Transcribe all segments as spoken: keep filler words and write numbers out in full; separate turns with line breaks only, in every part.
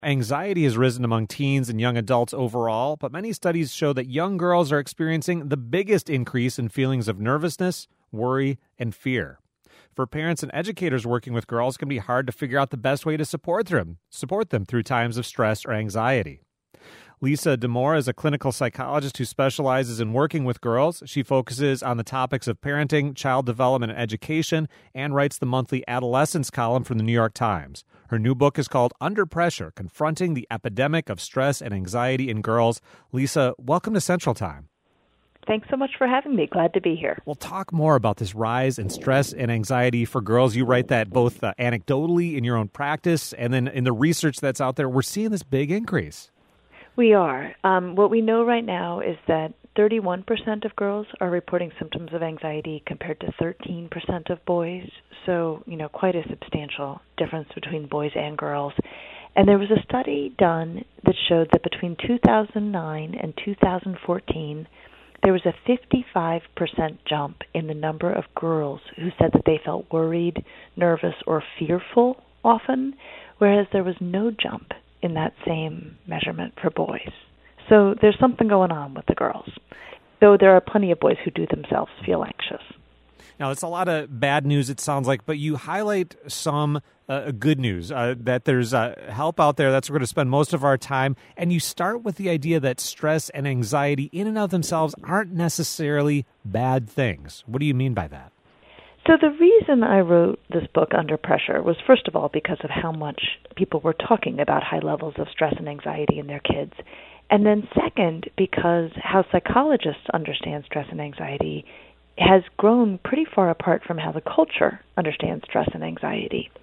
Anxiety has risen among teens and young adults overall, but many studies show that young girls are experiencing the biggest increase in feelings of nervousness, worry, and fear. For parents and educators working with girls, it can be hard to figure out the best way to support them, support them through times of stress or anxiety. Lisa Damour is a clinical psychologist who specializes in working with girls. She focuses on the topics of parenting, child development, and education, and writes the monthly adolescence column from the New York Times. Her new book is called Under Pressure, Confronting the Epidemic of Stress and Anxiety in Girls. Lisa, welcome to Central Time.
Thanks so much for having me. Glad to be here.
We'll talk more about this rise in stress and anxiety for girls. You write that both uh, anecdotally in your own practice and then in the research that's out there. We're seeing this big increase.
We are. Um, what we know right now is that thirty-one percent of girls are reporting symptoms of anxiety compared to thirteen percent of boys. So, you know, quite a substantial difference between boys and girls. And there was a study done that showed that between two thousand nine and two thousand fourteen, there was a fifty-five percent jump in the number of girls who said that they felt worried, nervous, or fearful often, whereas there was no jump in that same measurement for boys. So there's something going on with the girls, though there are plenty of boys who do themselves feel anxious.
Now, it's a lot of bad news, it sounds like, but you highlight some uh, good news, uh, that there's uh, help out there. That's where we're going to spend most of our time. And you start with the idea that stress and anxiety in and of themselves aren't necessarily bad things. What do you mean by that?
So the reason I wrote this book, Under Pressure, was first of all because of how much people were talking about high levels of stress and anxiety in their kids. And then second, because how psychologists understand stress and anxiety has grown pretty far apart from how the culture understands stress and anxiety.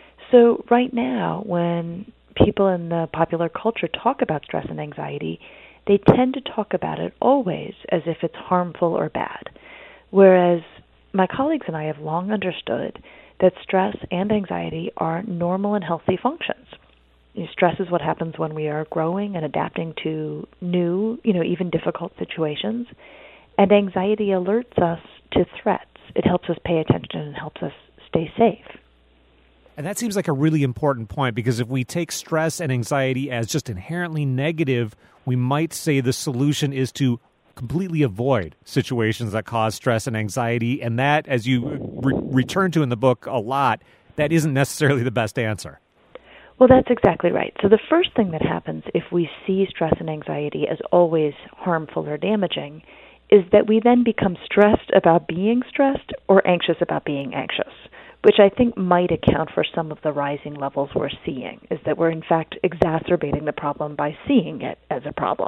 So right now, when people in the popular culture talk about stress and anxiety, they tend to talk about it always as if it's harmful or bad, whereas my colleagues and I have long understood that stress and anxiety are normal and healthy functions. You know, stress is what happens when we are growing and adapting to new, you know, even difficult situations. And anxiety alerts us to threats. It helps us pay attention and helps us stay safe.
And that seems like a really important point, because if we take stress and anxiety as just inherently negative, we might say the solution is to completely avoid situations that cause stress and anxiety. And that, as you re- return to in the book a lot, that isn't necessarily the best answer.
Well, that's exactly right. So the first thing that happens if we see stress and anxiety as always harmful or damaging is that we then become stressed about being stressed or anxious about being anxious, which I think might account for some of the rising levels we're seeing, is that we're in fact exacerbating the problem by seeing it as a problem.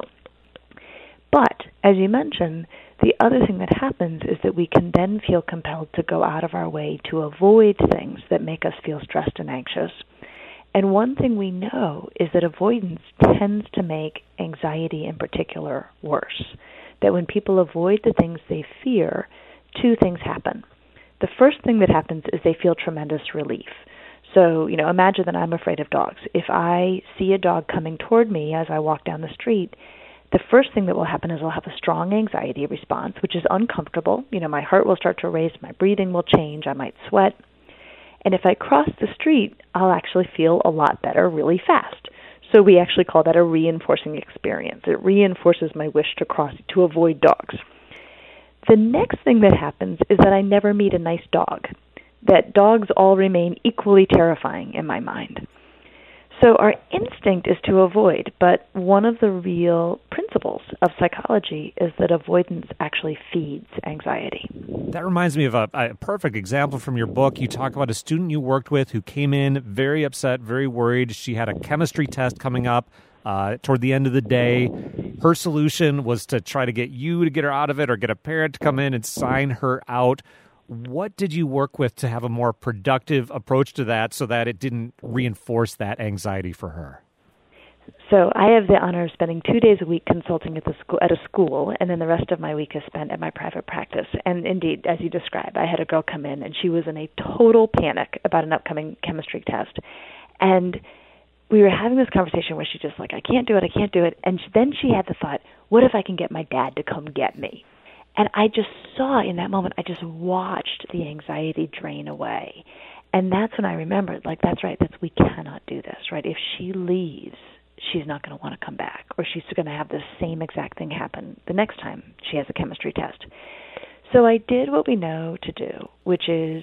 But, as you mentioned, the other thing that happens is that we can then feel compelled to go out of our way to avoid things that make us feel stressed and anxious. And one thing we know is that avoidance tends to make anxiety in particular worse. That when people avoid the things they fear, two things happen. The first thing that happens is they feel tremendous relief. So, you know, imagine that I'm afraid of dogs. If I see a dog coming toward me as I walk down the street, the first thing that will happen is I'll have a strong anxiety response, which is uncomfortable. You know, my heart will start to race, my breathing will change, I might sweat. And if I cross the street, I'll actually feel a lot better really fast. So we actually call that a reinforcing experience. It reinforces my wish to cross, to avoid dogs. The next thing that happens is that I never meet a nice dog, that dogs all remain equally terrifying in my mind. So our instinct is to avoid, but one of the real principles of psychology is that avoidance actually feeds anxiety.
That reminds me of a, a perfect example from your book. You talk about a student you worked with who came in very upset, very worried. She had a chemistry test coming up uh, toward the end of the day. Her solution was to try to get you to get her out of it or get a parent to come in and sign her out. What did you work with to have a more productive approach to that so that it didn't reinforce that anxiety for her?
So I have the honor of spending two days a week consulting at the school, at a school, and then the rest of my week is spent at my private practice. And indeed, as you described, I had a girl come in, and she was in a total panic about an upcoming chemistry test. And we were having this conversation where she's just like, I can't do it, I can't do it. And then she had the thought, what if I can get my dad to come get me? And I just saw in that moment, I just watched the anxiety drain away. And that's when I remembered, like, that's right, that's we cannot do this, right? If she leaves, she's not going to want to come back, or she's going to have the same exact thing happen the next time she has a chemistry test. So I did what we know to do, which is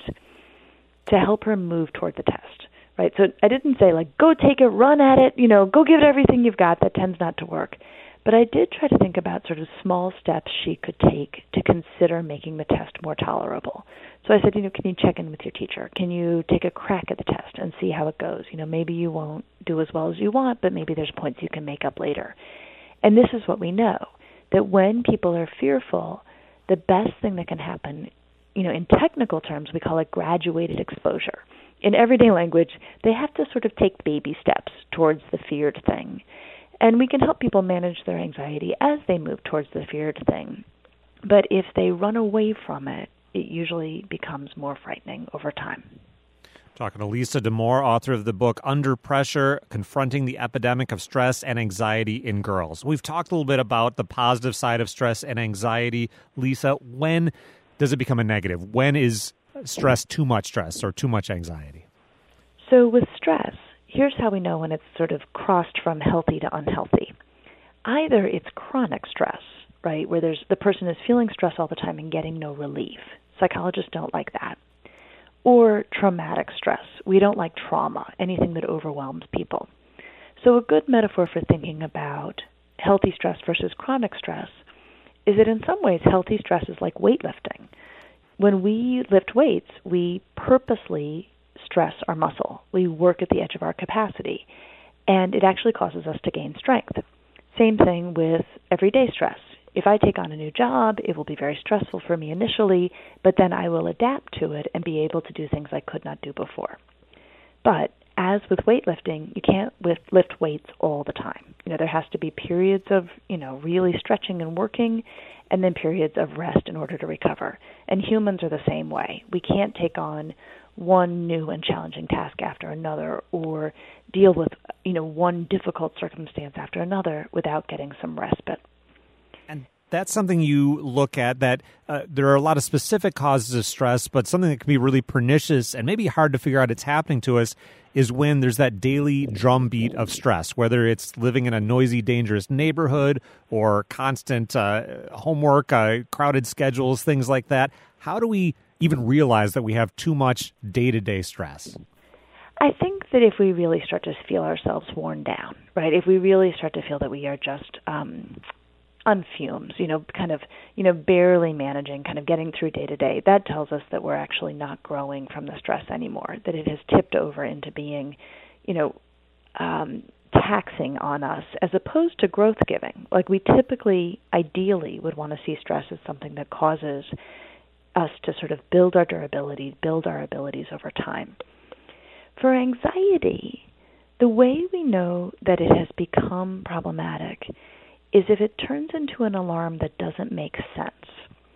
to help her move toward the test, right? So I didn't say, like, go take it, run at it, you know, go give it everything you've got. That tends not to work. But I did try to think about sort of small steps she could take to consider making the test more tolerable. So I said, you know, can you check in with your teacher? Can you take a crack at the test and see how it goes? You know, maybe you won't do as well as you want, but maybe there's points you can make up later. And this is what we know, that when people are fearful, the best thing that can happen, you know, in technical terms, we call it graduated exposure. In everyday language, they have to sort of take baby steps towards the feared thing. And we can help people manage their anxiety as they move towards the feared thing. But if they run away from it, it usually becomes more frightening over time.
Talking to Lisa Damour, author of the book Under Pressure, Confronting the Epidemic of Stress and Anxiety in Girls. We've talked a little bit about the positive side of stress and anxiety. Lisa, when does it become a negative? When is stress too much stress or too much anxiety?
So with stress, here's how we know when it's sort of crossed from healthy to unhealthy. Either it's chronic stress, right, where there's the person is feeling stress all the time and getting no relief. Psychologists don't like that. Or traumatic stress. We don't like trauma, anything that overwhelms people. So a good metaphor for thinking about healthy stress versus chronic stress is that in some ways healthy stress is like weightlifting. When we lift weights, we purposely stress our muscle. We work at the edge of our capacity, and it actually causes us to gain strength. Same thing with everyday stress. If I take on a new job, it will be very stressful for me initially, but then I will adapt to it and be able to do things I could not do before. But as with weightlifting, you can't lift, lift weights all the time. You know, there has to be periods of, you know, really stretching and working, and then periods of rest in order to recover. And humans are the same way. We can't take on one new and challenging task after another, or deal with, you know, one difficult circumstance after another without getting some respite.
And that's something you look at, that uh, there are a lot of specific causes of stress, but something that can be really pernicious and maybe hard to figure out it's happening to us is when there's that daily drumbeat of stress, whether it's living in a noisy, dangerous neighborhood or constant uh, homework, uh, crowded schedules, things like that. How do we even realize that we have too much day-to-day stress?
I think that if we really start to feel ourselves worn down, right, if we really start to feel that we are just um, on fumes, you know, kind of, you know, barely managing, kind of getting through day to day, that tells us that we're actually not growing from the stress anymore, that it has tipped over into being, you know, um, taxing on us as opposed to growth giving. Like we typically, ideally, would want to see stress as something that causes us to sort of build our durability, build our abilities over time. For anxiety, the way we know that it has become problematic is if it turns into an alarm that doesn't make sense.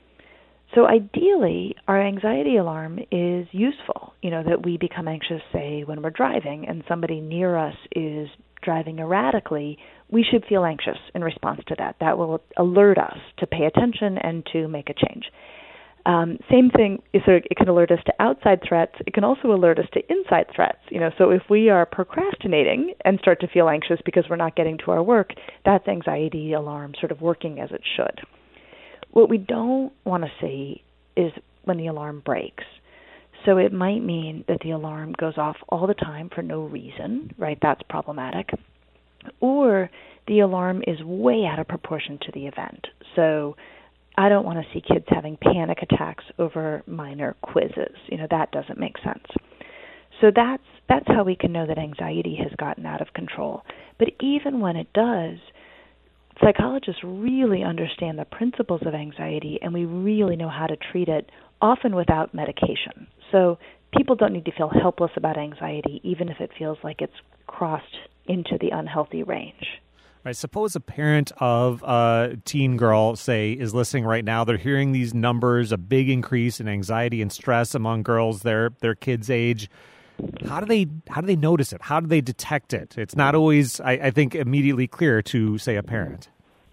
So ideally, our anxiety alarm is useful, you know, that we become anxious, say, when we're driving and somebody near us is driving erratically, we should feel anxious in response to that. That will alert us to pay attention and to make a change. Um, same thing, so it can alert us to outside threats. It can also alert us to inside threats. You know, so if we are procrastinating and start to feel anxious because we're not getting to our work, that's anxiety alarm sort of working as it should. What we don't want to see is when the alarm breaks. So it might mean that the alarm goes off all the time for no reason, right? That's problematic. Or the alarm is way out of proportion to the event. So I don't want to see kids having panic attacks over minor quizzes. You know, that doesn't make sense. So that's that's how we can know that anxiety has gotten out of control. But even when it does, psychologists really understand the principles of anxiety, and we really know how to treat it, often without medication. So people don't need to feel helpless about anxiety, even if it feels like it's crossed into the unhealthy range.
Right. Suppose a parent of a teen girl, say, is listening right now. They're hearing these numbers, a big increase in anxiety and stress among girls their their kids' age. How do they how do they notice it? How do they detect it? It's not always, I, I think, immediately clear to, say, a parent.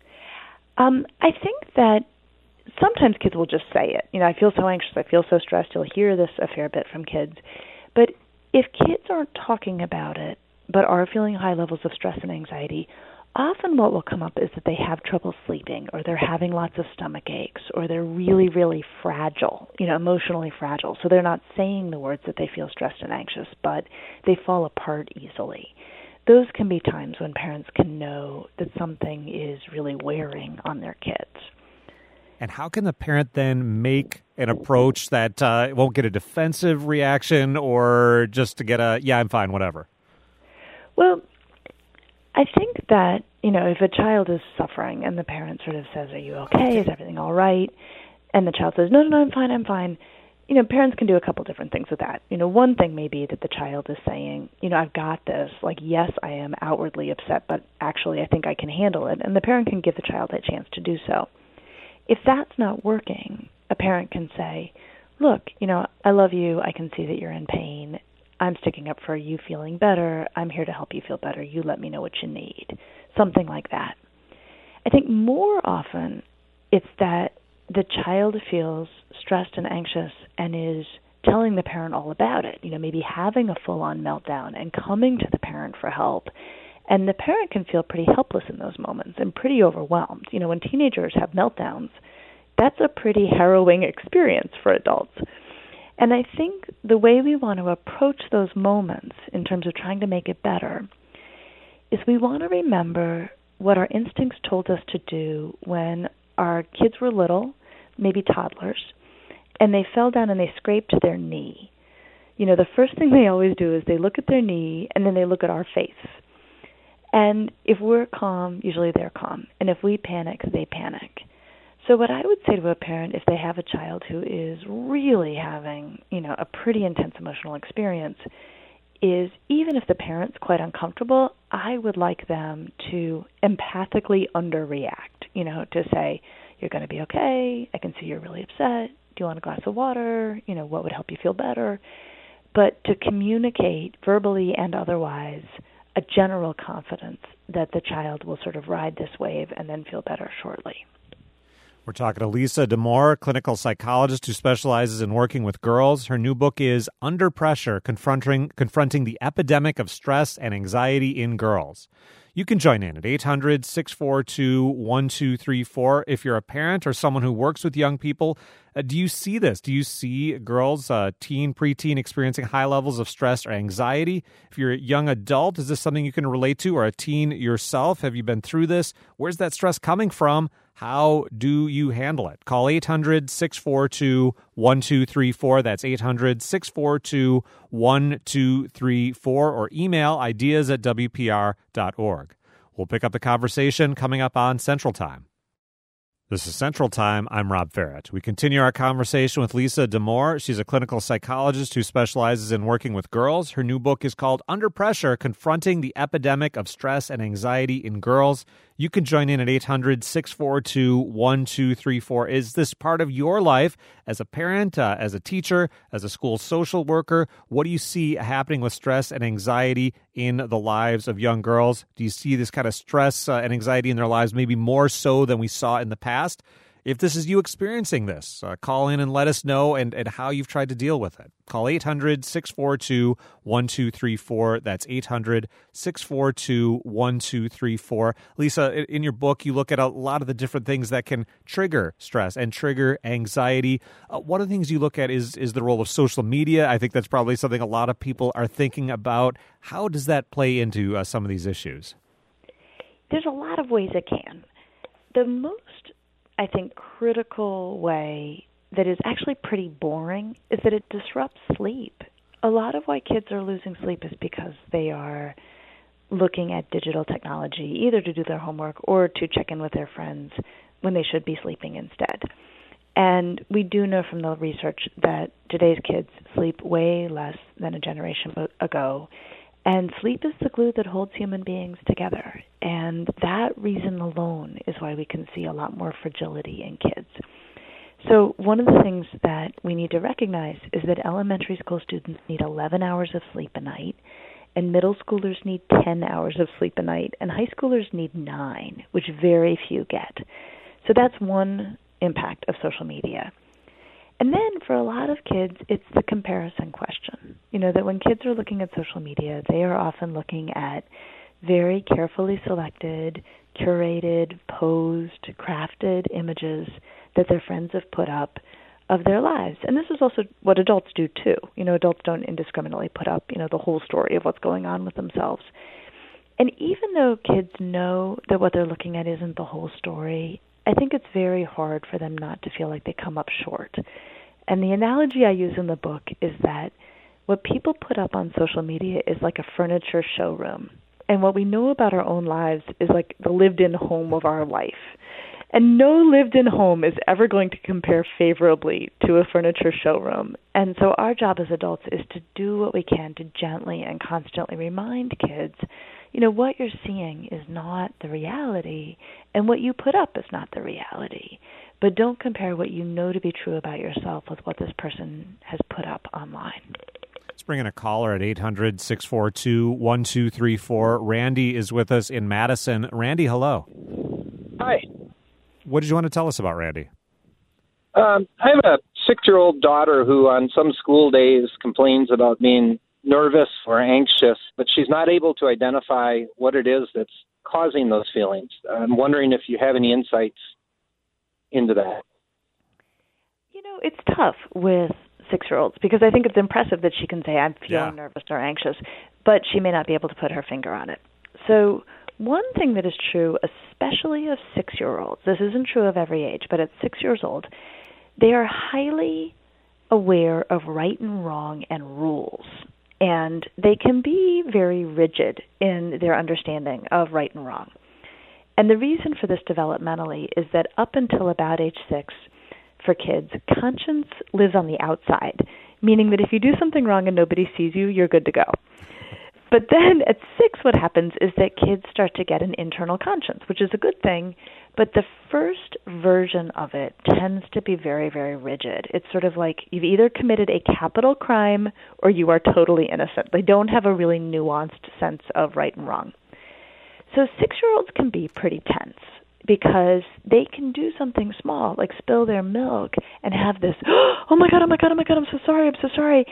Um, I think that sometimes kids will just say it. You know, I feel so anxious, I feel so stressed. You'll hear this a fair bit from kids. But if kids aren't talking about it, but are feeling high levels of stress and anxiety, often what will come up is that they have trouble sleeping, or they're having lots of stomach aches, or they're really, really fragile, you know, emotionally fragile. So they're not saying the words that they feel stressed and anxious, but they fall apart easily. Those can be times when parents can know that something is really wearing on their kids.
And how can the parent then make an approach that uh, won't get a defensive reaction or just to get a, yeah, I'm fine, whatever?
Well, I think that, you know, if a child is suffering and the parent sort of says, are you okay? Is everything all right? And the child says, no, no, no, I'm fine, I'm fine. You know, parents can do a couple different things with that. You know, one thing may be that the child is saying, you know, I've got this. Like, yes, I am outwardly upset, but actually I think I can handle it. And the parent can give the child that chance to do so. If that's not working, a parent can say, look, you know, I love you. I can see that you're in pain. I'm sticking up for you feeling better. I'm here to help you feel better. You let me know what you need. Something like that. I think more often it's that the child feels stressed and anxious and is telling the parent all about it, you know, maybe having a full-on meltdown and coming to the parent for help. And the parent can feel pretty helpless in those moments and pretty overwhelmed. You know, when teenagers have meltdowns, that's a pretty harrowing experience for adults. And I think the way we want to approach those moments in terms of trying to make it better is we want to remember what our instincts told us to do when our kids were little, maybe toddlers, and they fell down and they scraped their knee. You know, the first thing they always do is they look at their knee and then they look at our face. And if we're calm, usually they're calm. And if we panic, they panic. So what I would say to a parent if they have a child who is really having, you know, a pretty intense emotional experience is even if the parent's quite uncomfortable, I would like them to empathically underreact, you know, to say, you're going to be okay. I can see you're really upset. Do you want a glass of water? You know, what would help you feel better? But to communicate verbally and otherwise a general confidence that the child will sort of ride this wave and then feel better shortly.
We're talking to Lisa Damour, clinical psychologist who specializes in working with girls. Her new book is Under Pressure, Confronting Confronting the Epidemic of Stress and Anxiety in Girls. You can join in at eight hundred, six four two, one two three four. If you're a parent or someone who works with young people, uh, do you see this? Do you see girls, uh, teen, preteen, experiencing high levels of stress or anxiety? If you're a young adult, is this something you can relate to, or a teen yourself? Have you been through this? Where's that stress coming from? How do you handle it? Call eight hundred, six four two, one two three four. That's eight hundred, six four two, one two three four, or email ideas at w p r dot org. We'll pick up the conversation coming up on Central Time. This is Central Time. I'm Rob Farrett. We continue our conversation with Lisa Damour. She's a clinical psychologist who specializes in working with girls. Her new book is called Under Pressure, Confronting the Epidemic of Stress and Anxiety in Girls. You can join in at eight hundred, six four two, one two three four. Is this part of your life as a parent, uh, as a teacher, as a school social worker? What do you see happening with stress and anxiety in the lives of young girls? Do you see this kind of stress uh, and anxiety in their lives maybe more so than we saw in the past? If this is you experiencing this, uh, call in and let us know and, and how you've tried to deal with it. Call eight hundred, six four two, one two three four. That's eight hundred, six four two, one two three four. Lisa, in your book, you look at a lot of the different things that can trigger stress and trigger anxiety. Uh, one of the things you look at is, is the role of social media. I think that's probably something a lot of people are thinking about. How does that play into uh, some of these issues?
There's a lot of ways it can. The most I think, critical way that is actually pretty boring is that it disrupts sleep. A lot of why kids are losing sleep is because they are looking at digital technology, either to do their homework or to check in with their friends when they should be sleeping instead. And we do know from the research that today's kids sleep way less than a generation ago. And sleep is the glue that holds human beings together. And that reason alone is why we can see a lot more fragility in kids. So one of the things that we need to recognize is that elementary school students need eleven hours of sleep a night, and middle schoolers need ten hours of sleep a night, and high schoolers need nine, which very few get. So that's one impact of social media. And then for a lot of kids, it's the comparison question. You know, that when kids are looking at social media, they are often looking at very carefully selected, curated, posed, crafted images that their friends have put up of their lives. And this is also what adults do too. You know, adults don't indiscriminately put up, you know, the whole story of what's going on with themselves. And even though kids know that what they're looking at isn't the whole story, I think it's very hard for them not to feel like they come up short. And the analogy I use in the book is that what people put up on social media is like a furniture showroom. And what we know about our own lives is like the lived-in home of our life. And no lived-in home is ever going to compare favorably to a furniture showroom. And so our job as adults is to do what we can to gently and constantly remind kids, you know, what you're seeing is not the reality, and what you put up is not the reality. But don't compare what you know to be true about yourself with what this person has put up online.
Let's bring in a caller at eight hundred, six four two, one two three four. Randy is with us in Madison. Randy, hello.
Hi.
What did you want to tell us about Randy?
Um, I have a six-year-old daughter who on some school days complains about being nervous or anxious, but she's not able to identify what it is that's causing those feelings. I'm wondering if you have any insights into that.
You know, it's tough with six-year-olds because I think it's impressive that she can say, I'm feeling
Yeah.
nervous or anxious, but she may not be able to put her finger on it. So one thing that is true, especially of six-year-olds, this isn't true of every age, but at six years old, they are highly aware of right and wrong and rules. And they can be very rigid in their understanding of right and wrong. And the reason for this developmentally is that up until about age six, for kids, conscience lives on the outside, meaning that if you do something wrong and nobody sees you, you're good to go. But then at six, what happens is that kids start to get an internal conscience, which is a good thing, but the first version of it tends to be very, very rigid. It's sort of like you've either committed a capital crime or you are totally innocent. They don't have a really nuanced sense of right and wrong. So six-year-olds can be pretty tense because they can do something small, like spill their milk and have this, oh my God, oh my God, oh my God, I'm so sorry, I'm so sorry.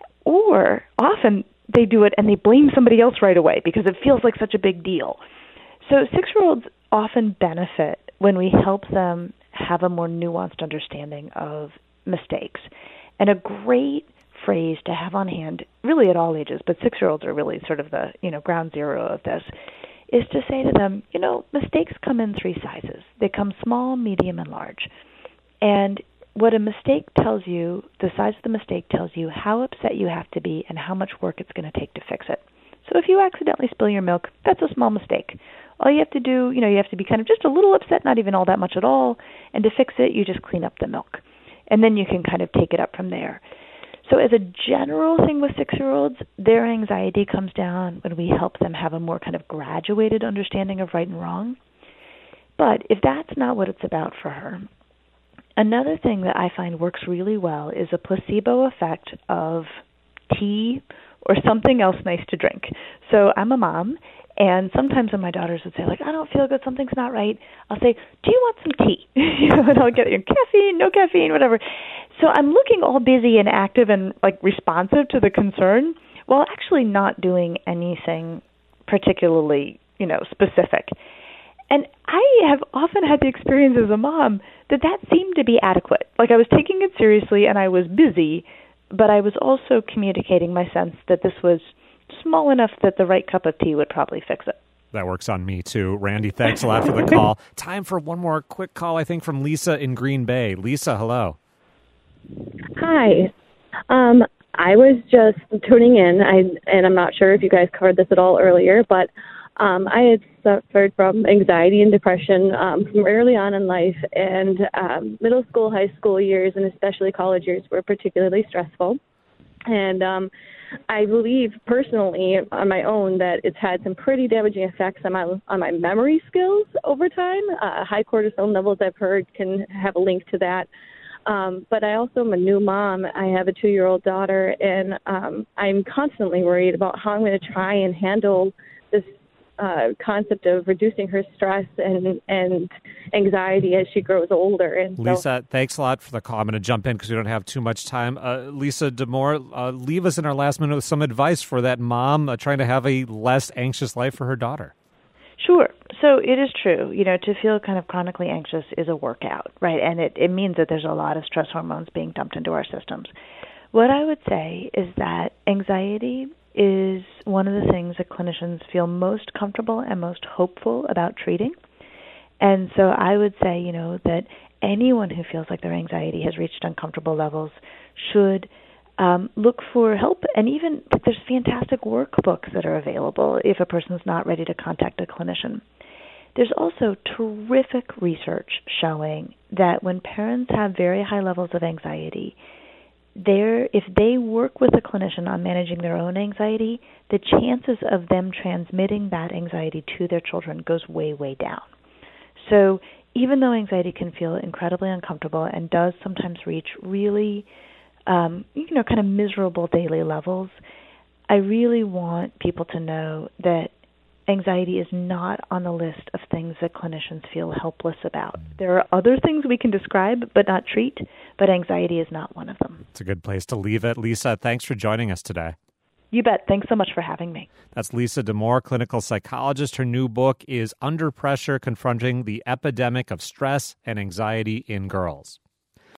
Or often they do it and they blame somebody else right away because it feels like such a big deal. So six-year-olds often benefit when we help them have a more nuanced understanding of mistakes. And a great phrase to have on hand, really at all ages, but six-year-olds are really sort of the, you know, ground zero of this, is to say to them, you know, mistakes come in three sizes. They come small, medium, and large. And what a mistake tells you, the size of the mistake tells you how upset you have to be and how much work it's going to take to fix it. So if you accidentally spill your milk, that's a small mistake. All you have to do, you know, you have to be kind of just a little upset, not even all that much at all, and to fix it, you just clean up the milk. And then you can kind of take it up from there. So as a general thing with six-year-olds, their anxiety comes down when we help them have a more kind of graduated understanding of right and wrong. But if that's not what it's about for her, another thing that I find works really well is a placebo effect of tea or something else nice to drink. So I'm a mom, and sometimes when my daughters would say, like, I don't feel good, something's not right, I'll say, do you want some tea? you know, and I'll get you caffeine, no caffeine, whatever. So I'm looking all busy and active and, like, responsive to the concern while actually not doing anything particularly, you know, specific. And I have often had the experience as a mom that that seemed to be adequate. Like, I was taking it seriously and I was busy, but I was also communicating my sense that this was small enough that the right cup of tea would probably fix it.
That works on me, too. Randy, thanks a lot for the call. Time for one more quick call, I think, from Lisa in Green Bay. Lisa, hello.
Hi. Um, I was just tuning in, I, and I'm not sure if you guys covered this at all earlier, but um, I had suffered from anxiety and depression um, from early on in life, and um, middle school, high school years, and especially college years were particularly stressful. And um, I believe personally on my own that it's had some pretty damaging effects on my on my memory skills over time. Uh, high cortisol levels, I've heard, can have a link to that. Um, but I also am a new mom. I have a two-year-old daughter, and um, I'm constantly worried about how I'm going to try and handle this uh, concept of reducing her stress and and anxiety as she grows older. And
Lisa,
so,
thanks a lot for the call. I'm going to jump in because we don't have too much time. Uh, Lisa Damour, uh, leave us in our last minute with some advice for that mom uh, trying to have a less anxious life for her daughter.
Sure. So it is true, you know, to feel kind of chronically anxious is a workout, right? And it, it means that there's a lot of stress hormones being dumped into our systems. What I would say is that anxiety is one of the things that clinicians feel most comfortable and most hopeful about treating. And so I would say, you know, that anyone who feels like their anxiety has reached uncomfortable levels should um, look for help. And even like, there's fantastic workbooks that are available if a person's not ready to contact a clinician. There's also terrific research showing that when parents have very high levels of anxiety, There, if they work with a clinician on managing their own anxiety, the chances of them transmitting that anxiety to their children goes way, way down. So even though anxiety can feel incredibly uncomfortable and does sometimes reach really, um, you know, kind of miserable daily levels, I really want people to know that anxiety is not on the list of things that clinicians feel helpless about. There are other things we can describe but not treat, but anxiety is not one of them.
It's a good place to leave it. Lisa, thanks for joining us today.
You bet. Thanks so much for having me.
That's Lisa Damour, clinical psychologist. Her new book is Under Pressure, Confronting the Epidemic of Stress and Anxiety in Girls.